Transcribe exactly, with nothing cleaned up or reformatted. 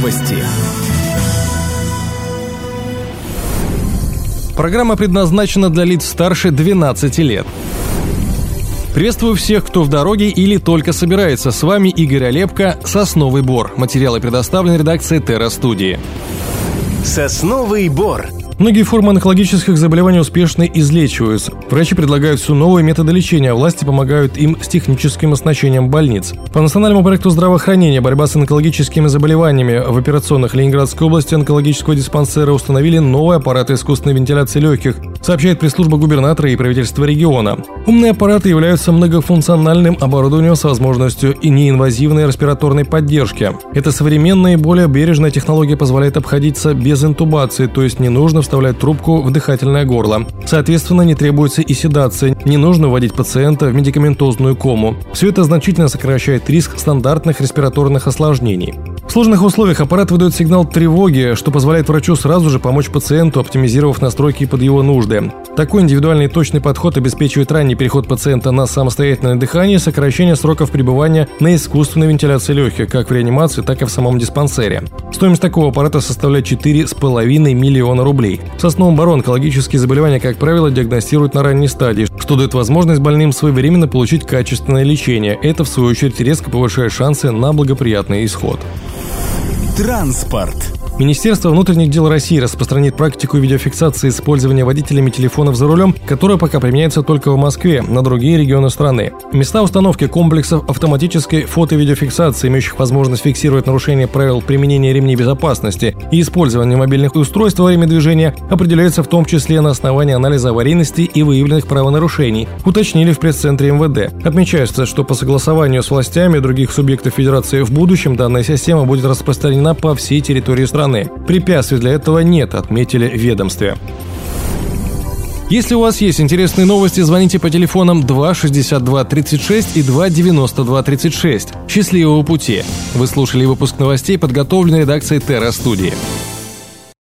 Новости. Программа предназначена для лиц старше двенадцати лет. Приветствую всех, кто в дороге или только собирается. С вами Игорь Олепко, «Сосновый бор». Материалы предоставлены редакцией Терра Студии. Сосновый бор. Многие формы онкологических заболеваний успешно излечиваются. Врачи предлагают все новые методы лечения, а власти помогают им с техническим оснащением больниц. По национальному проекту здравоохранения «Борьба с онкологическими заболеваниями» в операционных Ленинградской области онкологического диспансера установили новые аппараты искусственной вентиляции легких, сообщает пресс-служба губернатора и правительства региона. Умные аппараты являются многофункциональным оборудованием с возможностью и неинвазивной респираторной поддержки. Эта современная и более бережная технология позволяет обходиться без интубации, то есть не нужно вставлять трубку в дыхательное горло. Соответственно, не требуется и седация, не нужно вводить пациента в медикаментозную кому. Все это значительно сокращает риск стандартных респираторных осложнений. В сложных условиях аппарат выдает сигнал тревоги, что позволяет врачу сразу же помочь пациенту, оптимизировав настройки под его нужды. Такой индивидуальный и точный подход обеспечивает ранний переход пациента на самостоятельное дыхание и сокращение сроков пребывания на искусственной вентиляции легких, как в реанимации, так и в самом диспансере. Стоимость такого аппарата составляет четыре с половиной миллиона рублей. В Сосновом Бору онкологические заболевания, как правило, диагностируют на ранней стадии, что дает возможность больным своевременно получить качественное лечение. Это, в свою очередь, резко повышает шансы на благоприятный исход. Транспорт. Министерство внутренних дел России распространит практику видеофиксации использования водителями телефонов за рулем, которая пока применяется только в Москве, на другие регионы страны. Места установки комплексов автоматической фото- и видеофиксации, имеющих возможность фиксировать нарушение правил применения ремней безопасности и использования мобильных устройств во время движения, определяются в том числе на основании анализа аварийности и выявленных правонарушений, уточнили в пресс-центре эм вэ дэ. Отмечается, что по согласованию с властями других субъектов Федерации в будущем данная система будет распространена по всей территории страны. Препятствий для этого нет, отметили в ведомстве. Если у вас есть интересные новости, звоните по телефонам два шестьдесят два тридцать шесть и два девяносто два тридцать шесть. Счастливого пути! Вы слушали выпуск новостей, подготовленный редакцией Терра Студии.